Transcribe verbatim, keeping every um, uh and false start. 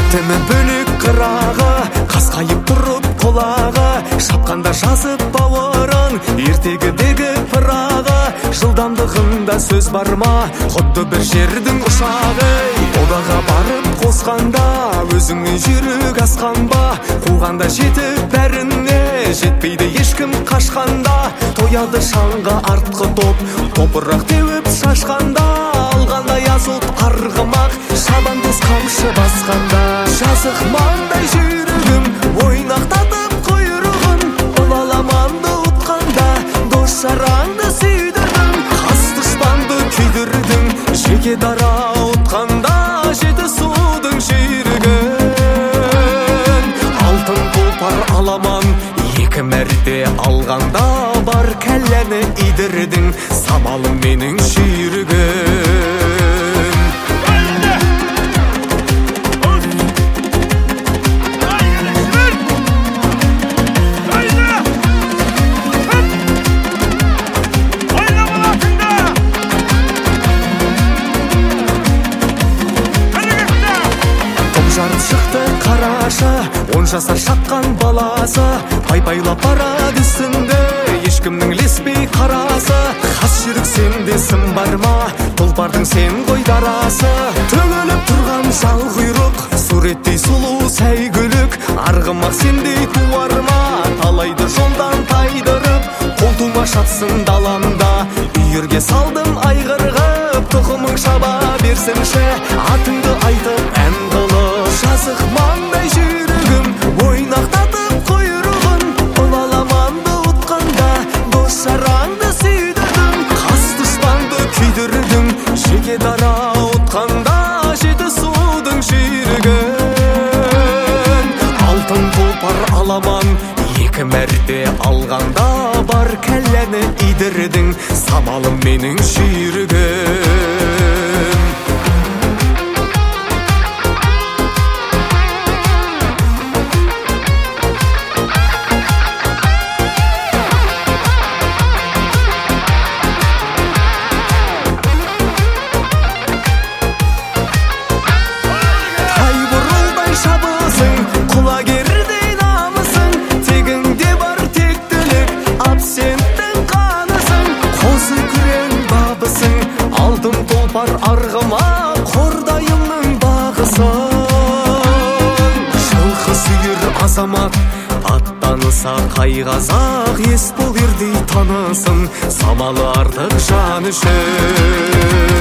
бітімі бөлек қырағы, қасқайып тұрып құлағы, шапқанда жазып бауырын ертегідегі пырағы. Жылдамдығында сөз бар ма, құдды бір жердің ұшағы. Одаға барып қосқанда өзіңнің жүрек асқан ба, қуғанда жетіп бәріне жетпейді ешкім қашқанда. Тояды шаңға артқы топ, топырақ теуіп шашқанда, алғанда язылт арғымақ, шабандыз қамшы басқанда. Жазық маңдай жүрегім ойнақтатып құйрығын, бұл аламанды ұтқанда дос жараңды сүйдірдің, қас дұшпанды күйдірдің, жеке дара ұтқанда жеті судың жүйрігін. Алтын тұлпар аламан екі мәрте алғанда, бар кәлләні идірдің, самалым менің жүйрігім. Жарып шықты қараша, он жасар шаққан баласы, пай-пайлап барады үстінде, ешкімнің леспей қарасы. Қас жүрік сенде сын бар ма, тұлпардың сен ғой дарасы. Төгіліп тұрған жал құйрық, суреттей сұлу сәйгүлік, арғымақ сендей туар ма, талайды жолдан тайдырып, қолтума шапсын даламда. Үйірге салдым айғырғып, тұқымың шаба берсінші, атыңды айтып ән қылып. Жазық маңдай жүрегім ойнақтатып құйрығын, бұл аламанды ұтқанда дос жараңды сүйдірдің, қас дұшпанды күйдірдің, жеке дара ұтқанда жеті судың жүйрігін. Алтын тұлпар аламан екі мәрте алғанда, бар кәлләні идірдің, самалым менің жүйрігім. Құлагердей намысың, тегіңде бар тектілік, абсенттің қанысың, қозы күрең бабысың, алтын тұлпар арғыма қордайымның бағысың. Жылқы сүйір азамат аттаныса қайғазақ, ес бол ердей танысын, самалы артық жан үшін.